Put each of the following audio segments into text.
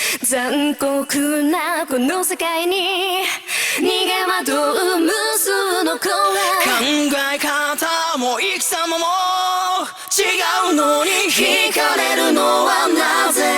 残酷なこの世界に逃げ惑う無数の声。 考え方も生き様も違うのに惹かれるのはなぜ。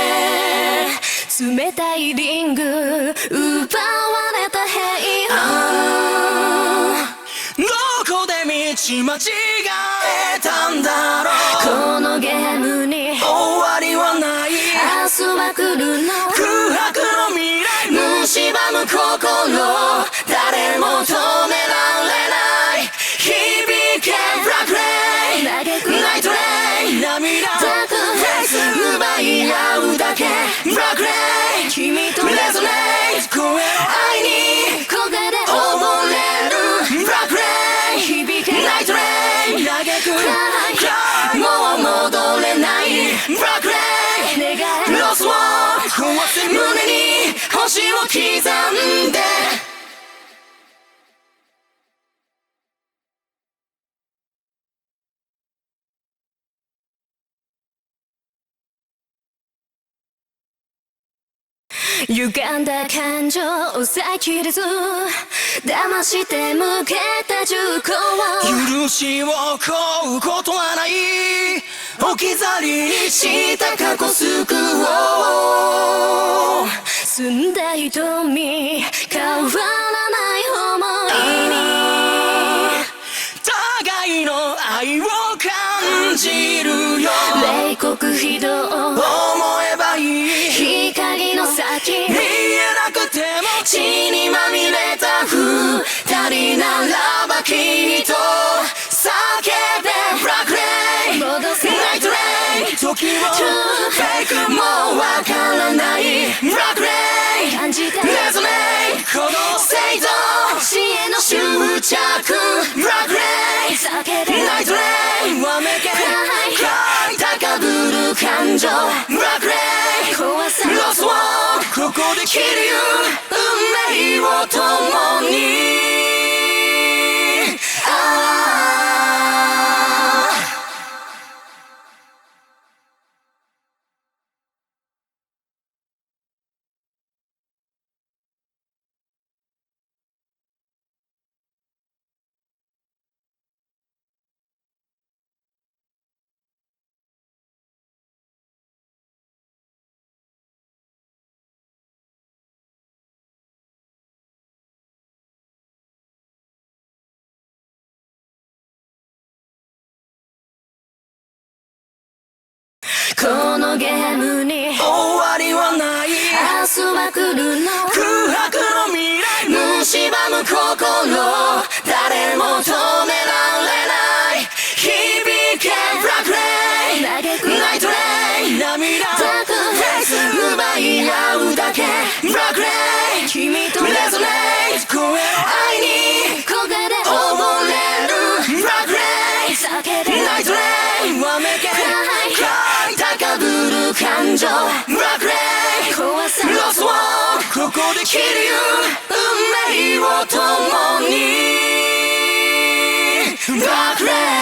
冷たいリング奪われた平和。どこで道間違えたんだろう。このゲームに終わりはない。 明日は来るの。 空白の未来蝕む心、誰も止められない。響けブラックレイン、 嘆くナイトレイン、涙ダークフェイス奪い合うだけ。ブラックレイン、 君とレゾネイト、声を愛に焦げで溺れる。ブラックレイン、 響けナイトレイン、嘆くもう戻れない。ブラックレイン、 願いロスを壊せ胸に星を刻んで。 歪んだ感情を抑えきれず騙して向けた銃口を。 許しを請うことはない。置き去りにした過去救おう。 澄んだ瞳変わらない想いに互いの愛を感じるよ。 冷酷非道思えばいい。 光の先見えなくても血にまみれた二人ならばきっと叫べブラックレイン、 戻せナイトレイン、時をフェイクもわからない。ブラックレイン、 感じたレゾネイト、この生と死への執着。ブラックレイン、 叫べナイトレイン、わめけ高ぶる感情。ブラックレイン、 壊さロスをここで切り運命を共に。 このゲームに終わりはない。 明日は来るの。 空白の未来蝕む心、誰も止められない。響けブラックレイン、 嘆くナイトレイン、涙ダークフェイス奪い合うだけ。ブラックレイン、 君とレゾネイト、声を愛に焦げで溺れる。ブラックレイン、 叫べナイトレイン、わめけ高ぶる感情。ブラックレイン、 壊さロスをここで切り運命を共に。ブラックレイン。